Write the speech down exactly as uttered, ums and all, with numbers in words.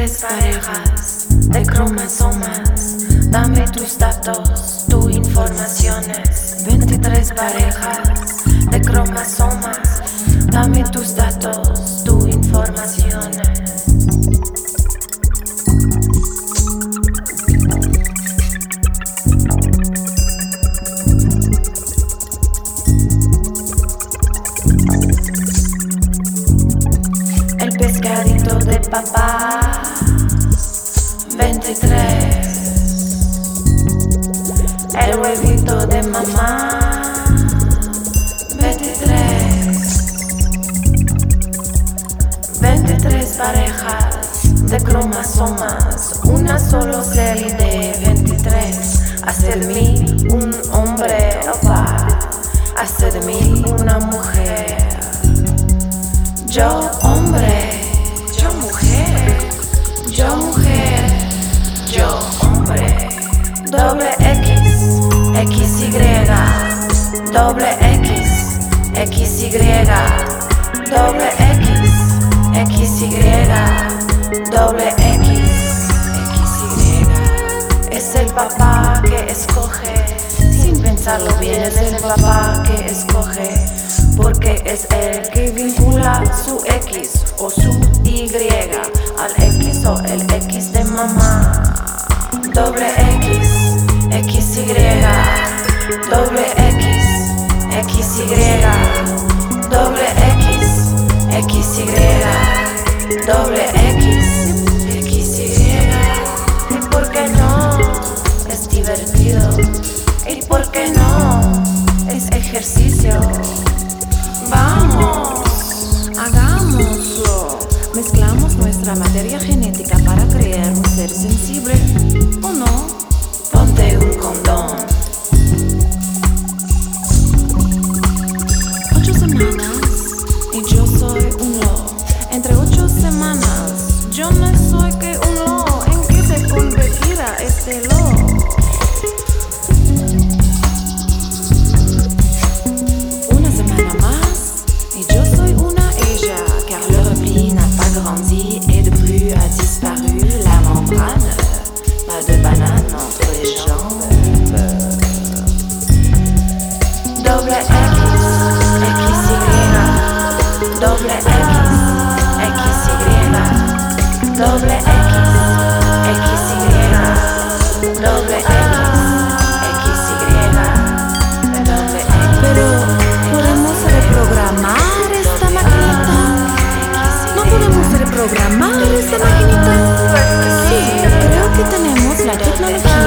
veintitrés parejas de cromosomas. Dame tus datos, tus informaciones. veintitrés parejas de cromosomas. Dame tus datos, tus informaciones. El pescadito de papá, veintitrés. El huevito de mamá, veintitrés. veintitrés parejas de cromosomas, una solo serie de veintitrés. Hace de mí un hombre, opa, hace de mí una mujer. Yo hombre, yo mujer, yo mujer, yo hombre. Doble X, X Y, doble X, X Y, doble X, X Y, doble X, X Y. Es el papá que escoge, sin pensarlo bien, es el papá que escoge. Porque es el que vincula su X o su Y al X o el X de mamá. Doble X, X Y, doble X, X Y, doble X, X Y, doble X, X Y. ¿Y por qué no? Es divertido. ¿Y por qué no? Es ejercicio. Vamos, hagámoslo. Mezclamos nuestra materia genética para crear un ser sensible, ¿o no? Ponte un condón. Ocho semanas y yo soy un lo. Entre ocho semanas yo no soy que un lo. ¿En qué se convertirá este lo? Et depuis a disparu la membrane, pas de banane entre les jambes. Doble X, X Y, doble X, X Y, doble X, X Y, doble X, X Y, doble X. Pero podemos reprogramar esta maquinita. ¿No podemos reprogramar esta maquinita? Sí, creo que tenemos la tecnología.